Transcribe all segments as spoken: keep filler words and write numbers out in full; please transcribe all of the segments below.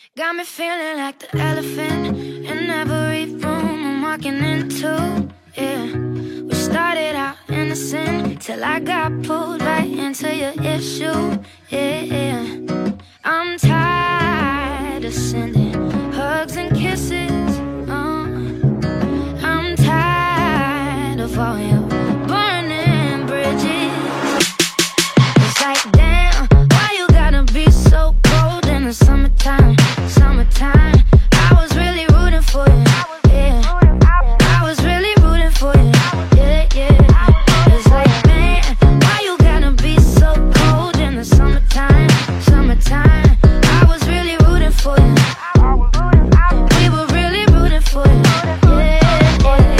Got me feeling like the elephant in every room I'm walking into, yeah. We started out innocent till I got pulled right into your issue, yeah. I'm tired of sending hugs and kisses, uh. I'm tired of all your burning bridges. It's like, damn, why you gotta be so cold in the summertime? Summertime, I was really rooting for you, yeah. I was really rooting for you, yeah, yeah. It's like, man, why you gotta be so cold in the summertime? Summertime, I was really rooting for you. We were really rooting for you, yeah, yeah,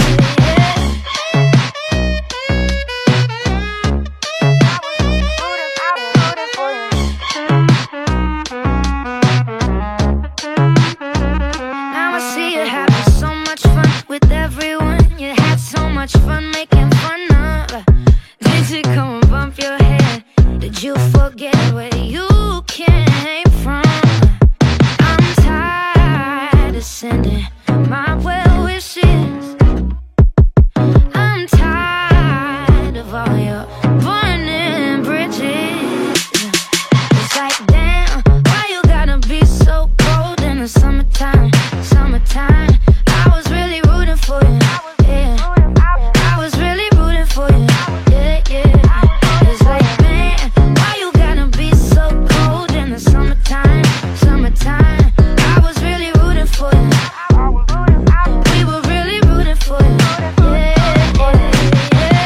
Now I see you having so much fun with everyone. You had so much fun making fun of. Did you come and bump your head? Did you forget where you came from? I'm tired of sending my well wishes. I'm tired of all your burning bridges. It's like, damn, why you gotta be so cold in the summertime? Summertime, I was really rooting for you, yeah. I was really rooting for you, yeah, yeah. It's like, man, why you gotta be so cold in the summertime? Summertime, I was really rooting for you. We were really rooting for you, yeah, yeah, yeah.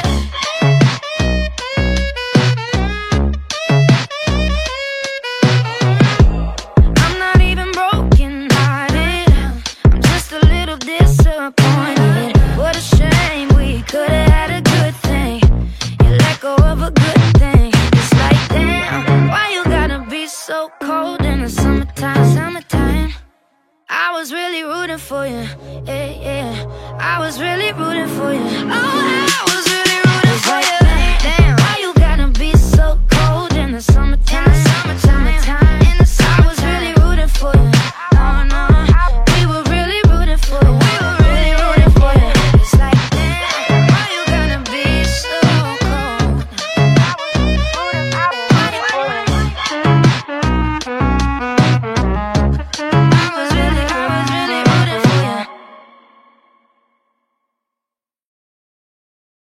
I'm not even broken hearted, I'm just a little disappointed. What a shame, we could've had a good thing. You let go of a good thing. It's like, damn, why you gotta be so cold in the summertime? Summertime, I was really rooting for you, yeah, yeah. I was really rooting for you. Oh,